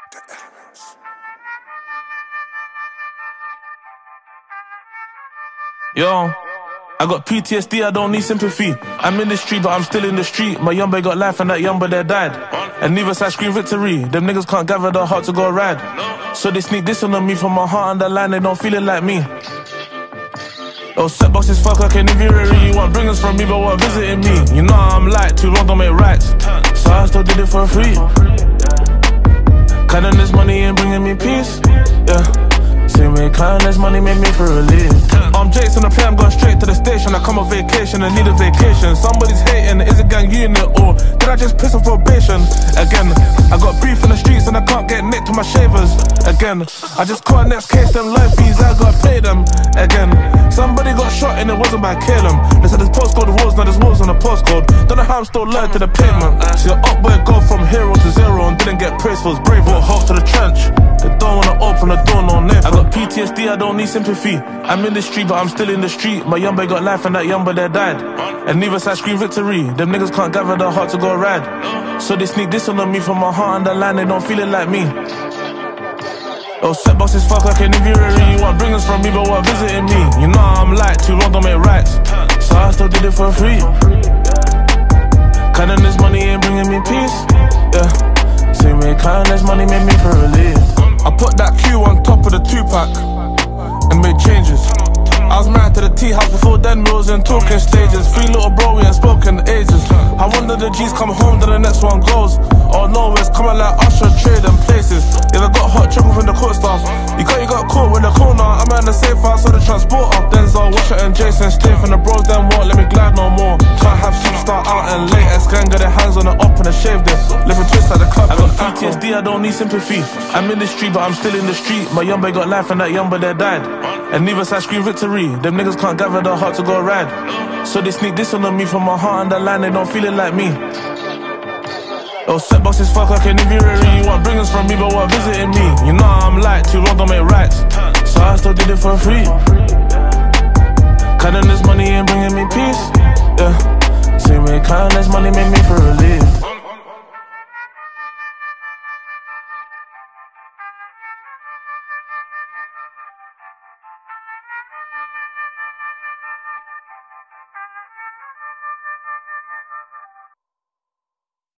The elements. Yo, I got PTSD, I don't need sympathy. I'm in the street, but I'm still in the street. My young boy got life and that young boy there died. And neither side scream victory. Them niggas can't gather the heart to go ride. So they sneak this on me from my heart underline, they don't feel it like me. Oh, set boxes fuck, I can everywhere you want. Bring us from me, but what visiting me? You know I'm light, too long don't make rights. So I still did it for free. Kindness money ain't bringing me peace. Yeah. Same way kindness money made me feel relief. I'm Jakes on the play, I'm going straight to the station. I come on vacation, I need a vacation. Somebody's hating, is it gang unit or did I just piss on probation? Again, I got beef in the streets and I can't get nicked with my shavers. Again, I just caught next case, them life fees, I gotta pay them. Again, somebody got shot and it wasn't by Caleb. They said there's postcode wars, now there's wars on the postcode. Don't know how I'm still loyal to the pavement. See an up boy go from hero to zero and didn't get praise for his brave or hope to the trench. They don't wanna open the door, no name. I got PTSD, I don't need sympathy. I'm in the street, but I'm still in the street. My young boy got life and that young boy there died. And neither side scream victory. Them niggas can't gather the heart to go ride. So they sneak this on me from my heart underline, they don't feel it like me. Oh, set boxes fuck, I can everywhere you want. Bring us from me, but what visiting me? You know I'm light, too long don't make rights. So I still did it for free. Kindness money ain't bringing me peace. Yeah. Same way kindness money made me feel relief. I put that Q on top of the 2-pack and made changes. I was married to the tea house before then, we was in talking stages. 3 little bro, we ain't spoken in ages. I wonder the G's come home, then the next one goes. Oh no, it's coming like Usher, trading places. Yeah, I got hot trouble from the court staff. You got caught with the corner. I'm at the safe house, so the transporter. Denzel, Washer and Jason, stay from the bros, then what? Let me glide no more. Can't have superstar out and latex. Gang got their hands on the up and I shaved it. Living twist like the club. I got PTSD, I don't need sympathy. I'm in the street, but I'm still in the street. My young boy got life and that young boy there died. And neither side scream victory. Them niggas can't gather the heart to go ride. So they sneak this on me from my heart underline, they don't feel it like me. Oh, set boxes fuck, I can everywhere you want. Bring us from me, but what visiting me? You know I'm light, too long don't make rights. So I still did it for free. Kindness money ain't bringing me peace. Yeah. Same way kindness money made me feel relief.